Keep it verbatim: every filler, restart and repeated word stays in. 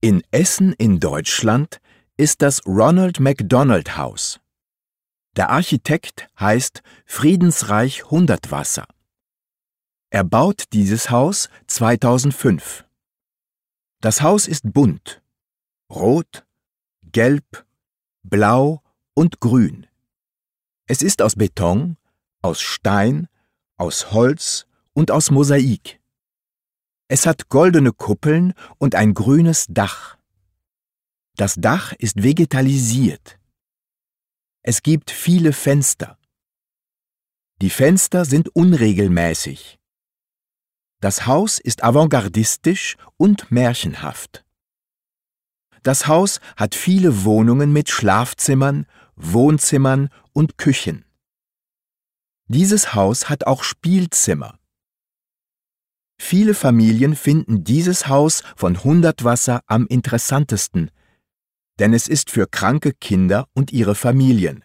In Essen in Deutschland ist das Ronald McDonald Haus. Der Architekt heißt Friedensreich Hundertwasser. Er baut dieses Haus zweitausendfünf. Das Haus ist bunt: rot, gelb, blau und grün. Es ist aus Beton, aus Stein, aus Holz und aus Mosaik. Es hat goldene Kuppeln und ein grünes Dach. Das Dach ist vegetalisiert. Es gibt viele Fenster. Die Fenster sind unregelmäßig. Das Haus ist avantgardistisch und märchenhaft. Das Haus hat viele Wohnungen mit Schlafzimmern, Wohnzimmern und Küchen. Dieses Haus hat auch Spielzimmer. Viele Familien finden dieses Haus von Hundertwasser am interessantesten, denn es ist für kranke Kinder und ihre Familien.